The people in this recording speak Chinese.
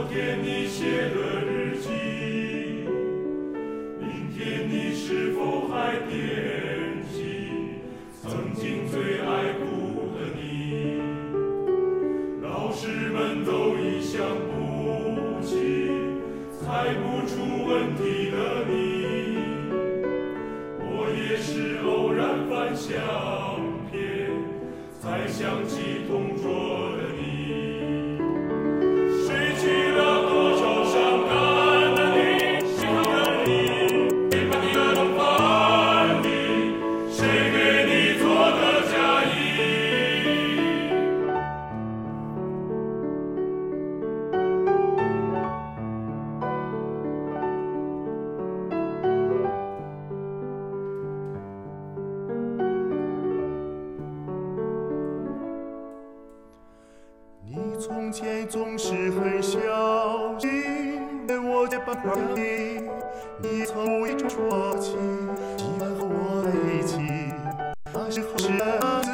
天你写的日记，明天你是否还惦记曾经最爱哭的你？老师们都已想不起，猜不出问题的你，我也是偶然翻相片，才想起同桌的你。谁去了多愁善感的你？谁看你？谁把你的梦翻你？谁给你做的嫁衣？你从前总是很小心，为我结伴花里，你从未说起，喜欢和我在一起，那时候是。